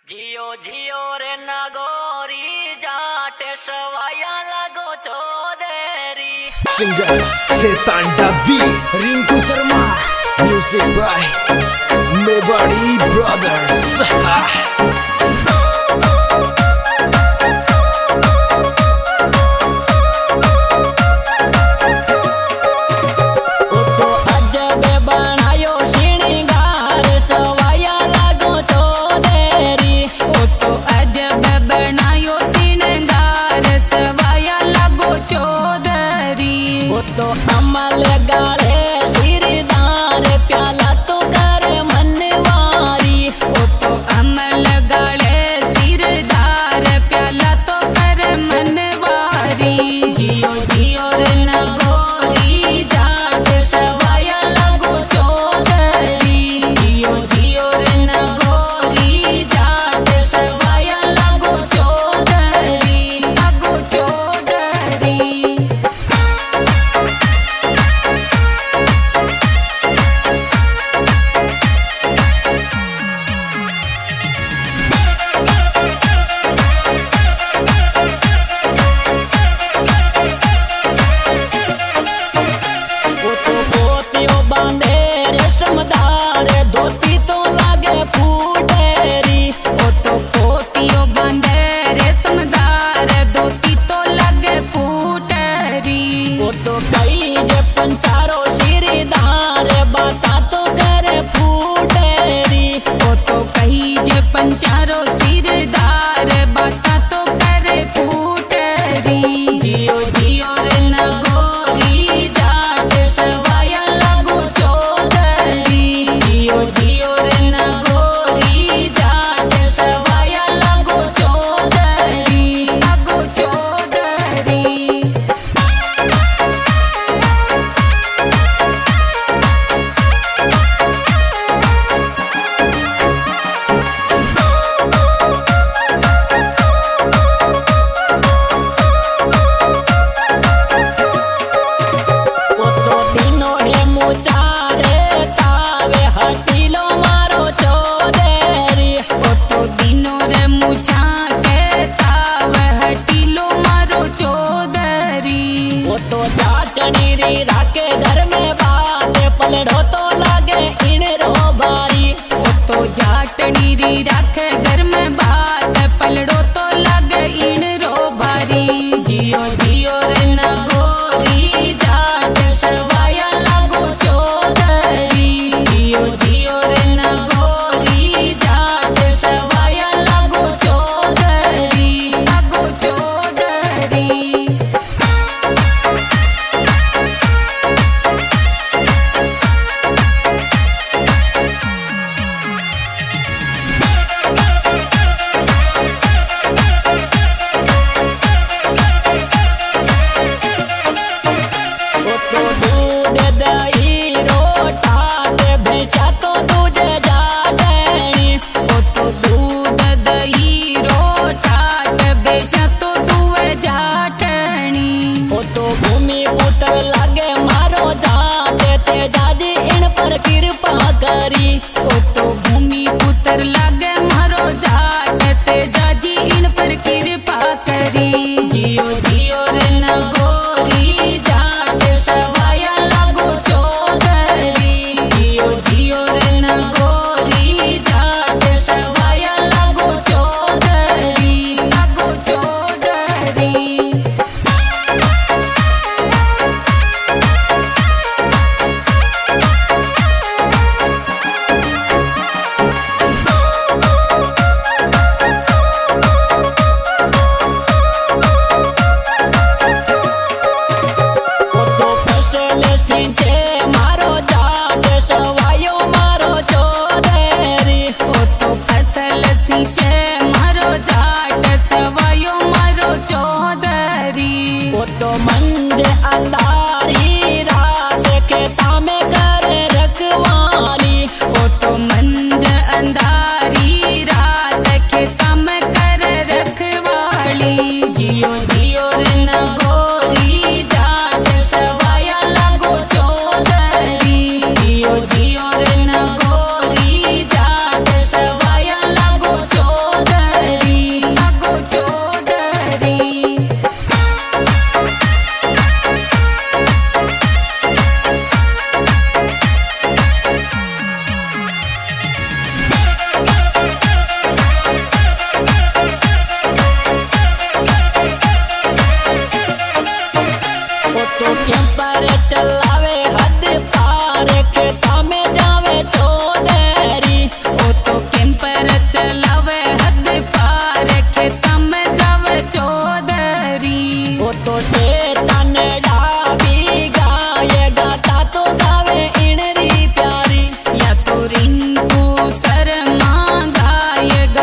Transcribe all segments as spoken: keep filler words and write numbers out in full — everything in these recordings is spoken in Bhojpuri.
जियो जियो रे नागोरी जाटे सवाया लगो चौधरी सिंगर चेतन डब्बी Rinku Sharma music by Mewari brothers. तो अमल गाले सिरदार प्याला तो करे मनवारी ओ तो अमल गाले सिरदार प्याला तो करे मनवारी। जियो जियो रे नगोरी जाट सवाया लगो चौधरी। जियो जियो रे नगोरी जाट सवाया लगो चौधरी लगो चौधरी। धोती तो लागे फूटेरी ओ तो पोतियो बंधे रेशमदार धोती तो लगे फूटेरी। वो तो कई जे पंचारो सिरदार बाता तो करे फूटेरी ओ तो कही जे पंचारो सिरदार बाता तो करे फूटेरी। जियो जियो रे नगोरी जाट सवाया लगो चौधरी। जियो जियो रे नगोरी जाट सवाया लगो चौधरी लगो चौधरी। वो तो दिनो है मुचारे तावे हटीलो मारो चौधरी ओ तो दिनो रे मुछा के ताव हटीलो मारो चौधरी। वो तो चाटनी री राके घर में बात पलड़ो तो लागे इन रो भारी ओ तो जाटनी री राखे घर में बात पलड़ो तो लगे इन रो भारी। जियो जियो रे नगोरी जाट सवाया लगो चौधरी। जियो जियो रे नगोरी जाट सवाया लगो चौधरी लगो चौधरी।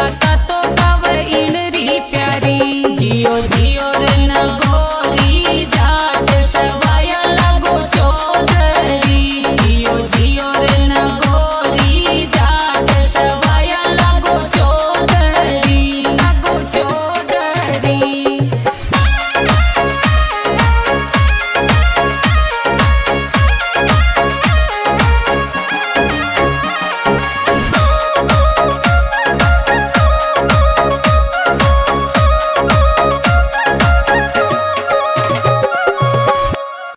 गाता तो गावे इण